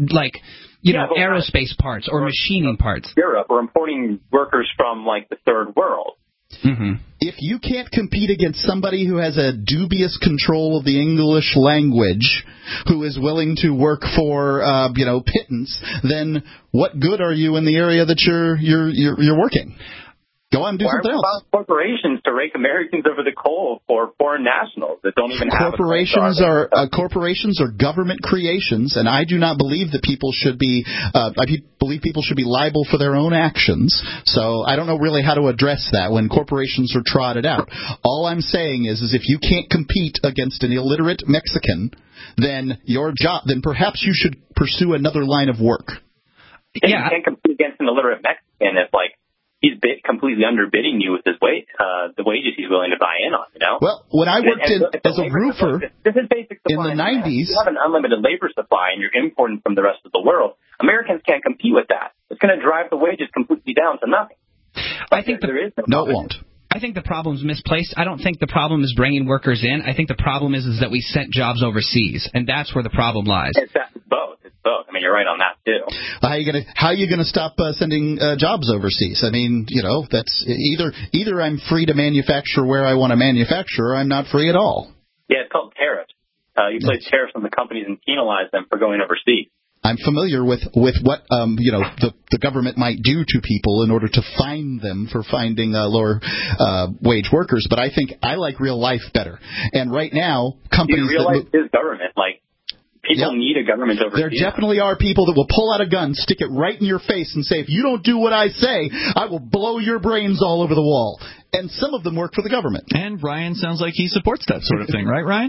aerospace parts or machining parts. Europe, we're importing workers from the third world. Mm-hmm. If you can't compete against somebody who has a dubious control of the English language, who is willing to work for pittance, then what good are you in the area that you're working? Go on and do something else. Why are corporations to rake Americans over the coal for foreign nationals that don't even have corporations are government creations, and I do not believe that people should be. I believe people should be liable for their own actions. So I don't know really how to address that when corporations are trotted out. All I'm saying is if you can't compete against an illiterate Mexican, then perhaps you should pursue another line of work. You can't compete against an illiterate Mexican if he's completely underbidding you with his the wages he's willing to buy in on, Well, when I worked as a roofer this is basic in the 90s... You have an unlimited labor supply and you're importing from the rest of the world. Americans can't compete with that. It's going to drive the wages completely down to nothing. I think there is no, it won't. I think the problem's misplaced. I don't think the problem is bringing workers in. I think the problem is that we sent jobs overseas, and that's where the problem lies. It's both. You're right on that too. How are you gonna stop sending jobs overseas? That's either I'm free to manufacture where I want to manufacture, or I'm not free at all. Yeah, it's called tariffs. You place tariffs on the companies and penalize them for going overseas. I'm familiar with what the government might do to people in order to fine them for finding lower wage workers, but I think I like real life better. And right now, companies real life is government. People need a government overseas. There definitely are people that will pull out a gun, stick it right in your face, and say, if you don't do what I say, I will blow your brains all over the wall. And some of them work for the government. And Ryan sounds like he supports that sort of thing, right, Ryan?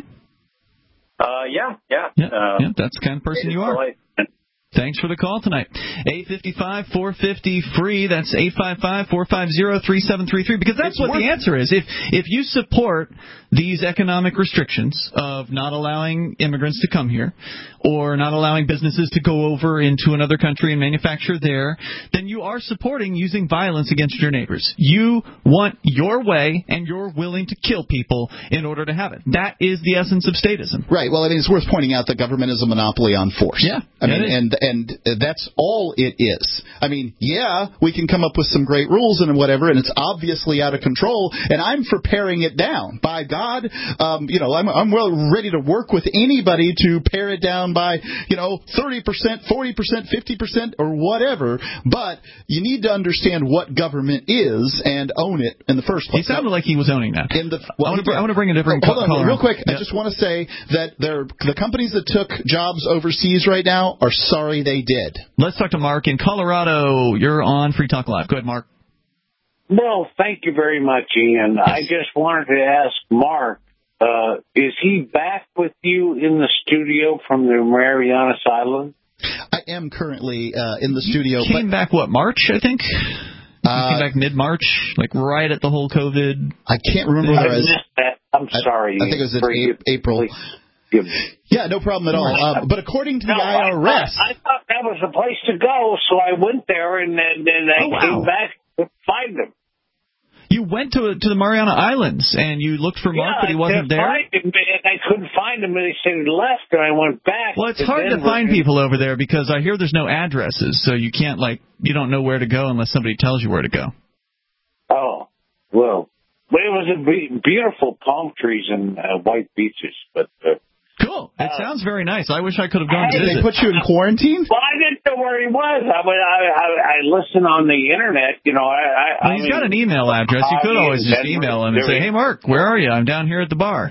Yeah. That's the kind of person you are. Thanks for the call tonight. 855-450-FREE. That's 855-450-3733. Because that's what the answer is. If you support these economic restrictions of not allowing immigrants to come here or not allowing businesses to go over into another country and manufacture there, then you are supporting using violence against your neighbors. You want your way, and you're willing to kill people in order to have it. That is the essence of statism. Right. Well, it's worth pointing out that government is a monopoly on force. Yeah. And that's all it is. We can come up with some great rules and whatever, and it's obviously out of control, and I'm for paring it down. By God, God, I'm well ready to work with anybody to pare it down by 30%, 40%, 50%, or whatever. But you need to understand what government is and own it in the first place. He sounded like he was owning that. I want to bring a different Hold on, caller real quick. Yeah. I just want to say that the companies that took jobs overseas right now are sorry they did. Let's talk to Mark in Colorado. You're on Free Talk Live. Go ahead, Mark. Well, thank you very much, Ian. I just wanted to ask Mark, is he back with you in the studio from the Marianas Islands? I am currently in the studio. You came back, March, I think? You came back mid-March, like right at the whole COVID. I can't remember whether I missed that. I'm sorry. I think it was in April. Yeah, no problem at all. But according to the IRS... I thought that was the place to go, so I went there, and then I came back to find him. You went to the Mariana Islands, and you looked for Mark, but he wasn't there? I couldn't find him, and he said he left, and I went back. Well, it's hard to find people over there, because I hear there's no addresses, so you can't, you don't know where to go unless somebody tells you where to go. Oh, well, it was beautiful palm trees and white beaches, but... Cool. It sounds very nice. I wish I could have gone to visit. They put you in quarantine? Well, I didn't know where he was. I listened on the internet. He's got an email address. You could always just email him and say, "Hey, Mark, where are you? I'm down here at the bar,"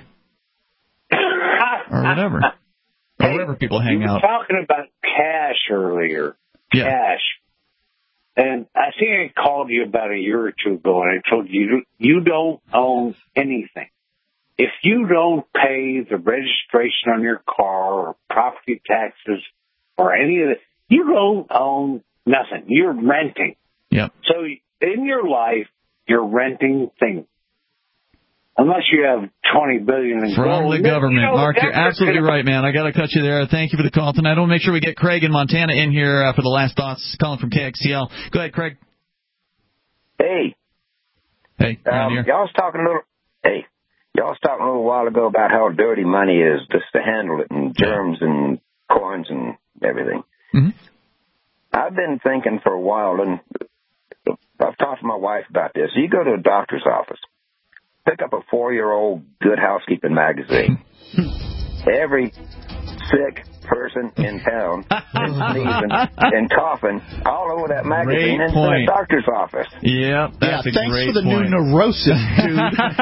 or whatever, or wherever people hang out. You were talking about cash earlier. Yeah. Cash. And I think I called you about a year or two ago, and I told you you don't own anything. If you don't pay the registration on your car or property taxes or any of that, you don't own nothing. You're renting. Yep. So in your life, you're renting things. Unless you have $20 billion in from the government. Mark, you're absolutely right, man. I got to cut you there. Thank you for the call tonight. I want to make sure we get Craig in Montana in here for the last thoughts. Calling from KXTL. Go ahead, Craig. Hey. Hey. Y'all was talking a little while ago about how dirty money is just to handle it, and germs and coins and everything. Mm-hmm. I've been thinking for a while, and I've talked to my wife about this. You go to a doctor's office, pick up a 4-year-old Good Housekeeping magazine. Every sick person in town is sneezing and coughing all over that magazine in the doctor's office. Yep, that's a thanks great for the point. new neurosis, dude.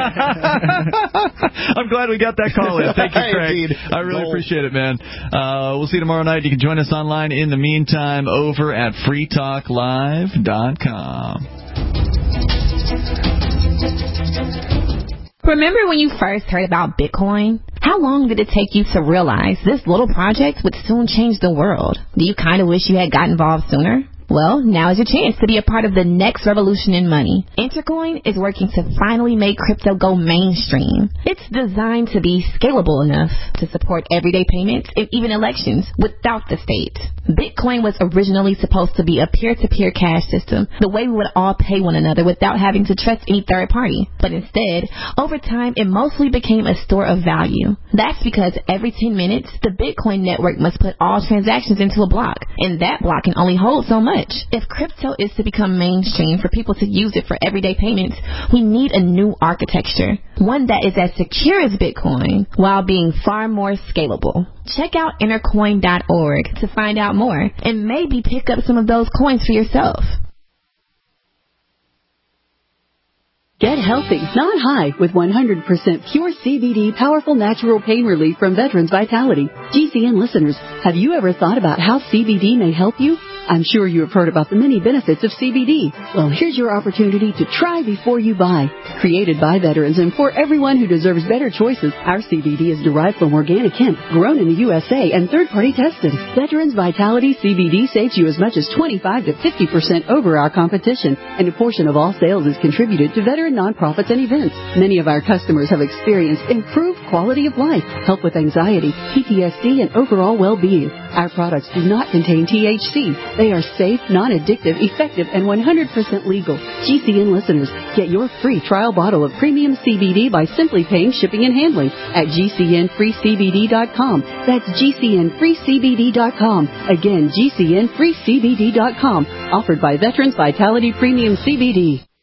I'm glad we got that call in. Thank you, Craig. I really appreciate it, man. We'll see you tomorrow night. You can join us online in the meantime over at freetalklive.com. Remember when you first heard about Bitcoin? How long did it take you to realize this little project would soon change the world? Do you kind of wish you had got involved sooner? Well, now is your chance to be a part of the next revolution in money. Intercoin is working to finally make crypto go mainstream. It's designed to be scalable enough to support everyday payments and even elections without the state. Bitcoin was originally supposed to be a peer-to-peer cash system, the way we would all pay one another without having to trust any third party. But instead, over time, it mostly became a store of value. That's because every 10 minutes, the Bitcoin network must put all transactions into a block, and that block can only hold so much. If crypto is to become mainstream for people to use it for everyday payments, we need a new architecture, one that is as secure as Bitcoin while being far more scalable. Check out intercoin.org to find out more and maybe pick up some of those coins for yourself. Get healthy, not high, with 100% pure CBD powerful natural pain relief from Veterans Vitality. GCN listeners, have you ever thought about how CBD may help you? I'm sure you have heard about the many benefits of CBD. Well, here's your opportunity to try before you buy. Created by veterans and for everyone who deserves better choices, our CBD is derived from organic hemp, grown in the USA, and third-party tested. Veterans Vitality CBD saves you as much as 25 to 50% over our competition, and a portion of all sales is contributed to veteran nonprofits and events. Many of our customers have experienced improved quality of life, help with anxiety, PTSD, and overall well-being. Our products do not contain THC. They are safe, non-addictive, effective, and 100% legal. GCN listeners, get your free trial bottle of premium CBD by simply paying shipping and handling at GCNFreeCBD.com. That's GCNFreeCBD.com. Again, GCNFreeCBD.com. Offered by Veterans Vitality Premium CBD.